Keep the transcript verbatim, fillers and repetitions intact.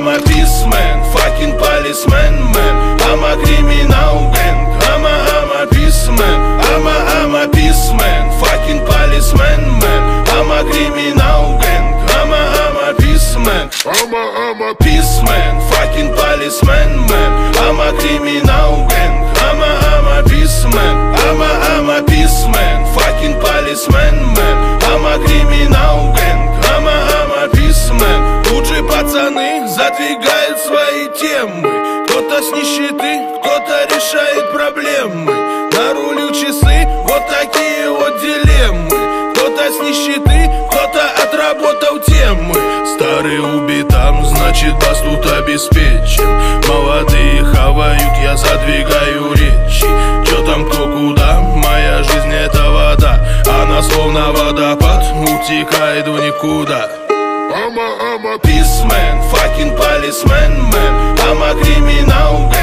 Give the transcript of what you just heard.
I'm a peaceman, fucking policeman, man. I'm a criminal gang. I'm a, I'm a peaceman. I'm a, I'm a peaceman, fucking policeman, man. I'm a criminal gang. I'm a, I'm a peaceman. I'm a, I'm a peaceman, fucking policeman, man. I'm a criminal gang. I'm a, I'm a peaceman. I'm a, I'm a peaceman, fucking policeman, man. I'm a criminal gang. I'm a, I'm a peaceman. Тут же пацаны задвигают свои темы. Кто-то с нищеты, кто-то решает проблемы. На рулю часы, вот такие вот дилеммы. Кто-то с нищеты, кто-то отработал темы. Старый убитам, значит бас тут обеспечен. Молодые хавают, я задвигаю речи. Чё там, кто куда, моя жизнь это вода. Она словно водопад, утекает в никуда. I'm a, I'm a peaceman, fucking policeman, man. I'm a criminal gang.